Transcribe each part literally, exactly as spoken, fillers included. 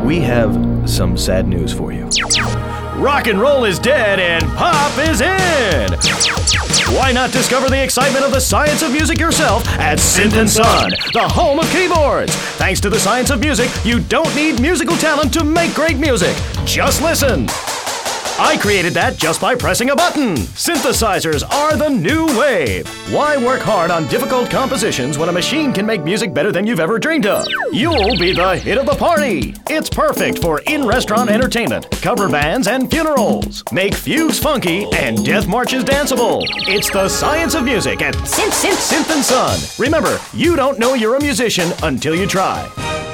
we have some sad news for you. Rock and roll is dead and pop is in! Why not discover the excitement of the science of music yourself at Synth and Son, the home of keyboards? Thanks to the science of music, you don't need musical talent to make great music. Just listen. I created that just by pressing a button. Synthesizers are the new wave. Why work hard on difficult compositions when a machine can make music better than you've ever dreamed of? You'll be the hit of the party. It's perfect for in-restaurant entertainment, cover bands, and funerals. Make fugues funky and death marches danceable. It's the science of music at Synth, Synth, Synth and Son. Remember, you don't know you're a musician until you try.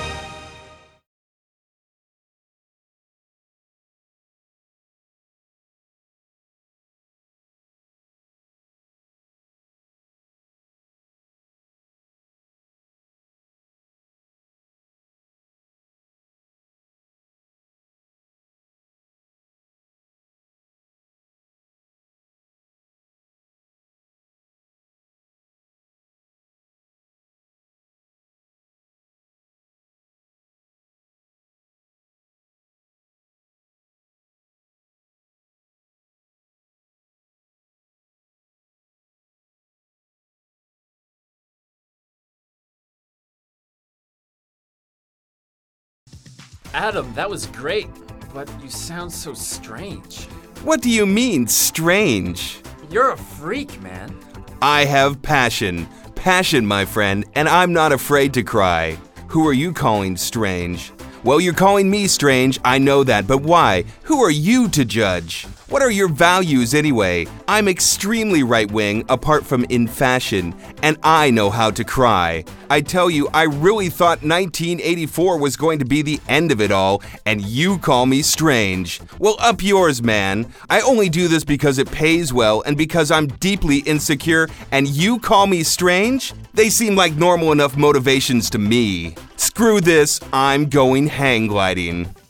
Adam, that was great, but you sound so strange. What do you mean, strange? You're a freak, man. I have passion. Passion, my friend, and I'm not afraid to cry. Who are you calling strange? Well, you're calling me strange, I know that, but why? Who are you to judge? What are your values anyway? I'm extremely right-wing, apart from in fashion, and I know how to cry. I tell you, I really thought nineteen eighty-four was going to be the end of it all, and you call me strange. Well, up yours, man. I only do this because it pays well and because I'm deeply insecure, and you call me strange? They seem like normal enough motivations to me. Screw this, I'm going hang gliding.